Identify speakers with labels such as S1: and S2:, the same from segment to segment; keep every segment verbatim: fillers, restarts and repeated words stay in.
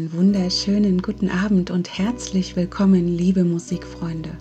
S1: Einen wunderschönen guten Abend und herzlich willkommen, liebe Musikfreunde.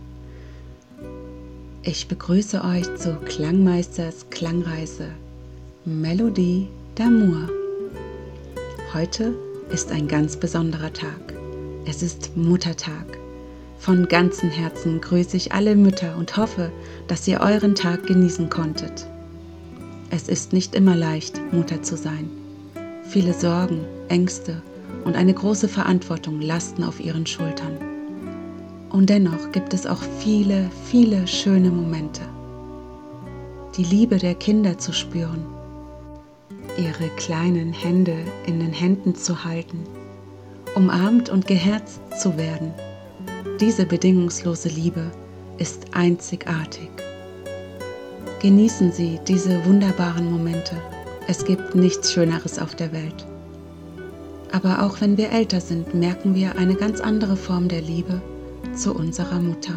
S1: Ich begrüße euch zu Klangmeisters Klangreise Melodie d'Amour. Heute ist ein ganz besonderer Tag. Es ist Muttertag. Von ganzem Herzen grüße ich alle Mütter und hoffe, dass ihr euren Tag genießen konntet. Es ist nicht immer leicht, Mutter zu sein. Viele Sorgen, Ängste und eine große Verantwortung lasten auf ihren Schultern. Und dennoch gibt es auch viele, viele schöne Momente. Die Liebe der Kinder zu spüren, ihre kleinen Hände in den Händen zu halten, umarmt und geherzt zu werden. Diese bedingungslose Liebe ist einzigartig. Genießen Sie diese wunderbaren Momente. Es gibt nichts Schöneres auf der Welt. Aber auch wenn wir älter sind, merken wir eine ganz andere Form der Liebe zu unserer Mutter.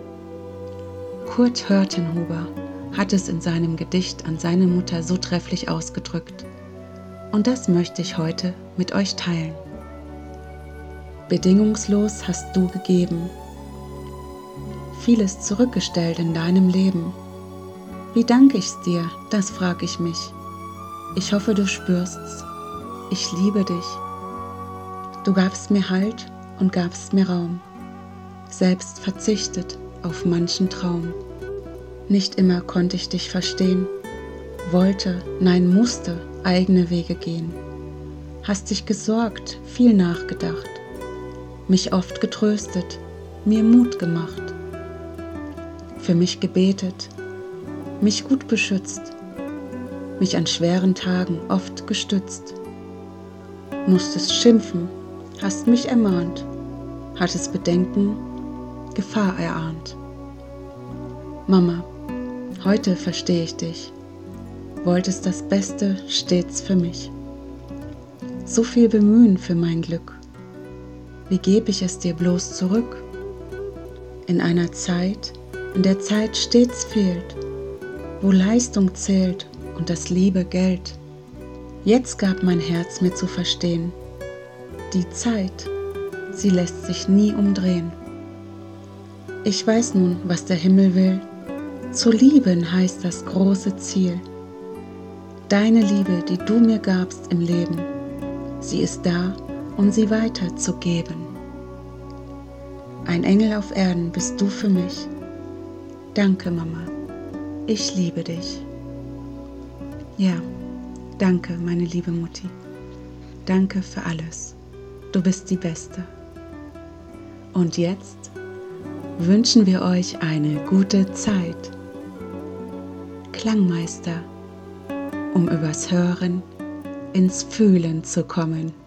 S1: Kurt Hörtenhuber hat es in seinem Gedicht an seine Mutter so trefflich ausgedrückt. Und das möchte ich heute mit euch teilen. Bedingungslos hast du gegeben, vieles zurückgestellt in deinem Leben. Wie danke ich's dir, das frag ich mich. Ich hoffe, du spürst's. Ich liebe dich. Du gabst mir Halt und gabst mir Raum, selbst verzichtet auf manchen Traum. Nicht immer konnte ich dich verstehen, wollte, nein musste, eigene Wege gehen. Hast dich gesorgt, viel nachgedacht, mich oft getröstet, mir Mut gemacht, für mich gebetet, mich gut beschützt, mich an schweren Tagen oft gestützt. Musstest schimpfen, hast mich ermahnt, hattest Bedenken, Gefahr erahnt. Mama, heute verstehe ich dich, wolltest das Beste stets für mich. So viel Bemühen für mein Glück, wie gebe ich es dir bloß zurück? In einer Zeit, in der Zeit stets fehlt, wo Leistung zählt und das liebe Geld. Jetzt gab mein Herz mir zu verstehen, die Zeit, sie lässt sich nie umdrehen. Ich weiß nun, was der Himmel will, zu lieben heißt das große Ziel. Deine Liebe, die du mir gabst im Leben, sie ist da, um sie weiterzugeben. Ein Engel auf Erden bist du für mich. Danke, Mama, ich liebe dich. Ja, danke, meine liebe Mutti. Danke für alles. Du bist die Beste. Und jetzt wünschen wir euch eine gute Zeit. Klangmeister, um übers Hören ins Fühlen zu kommen.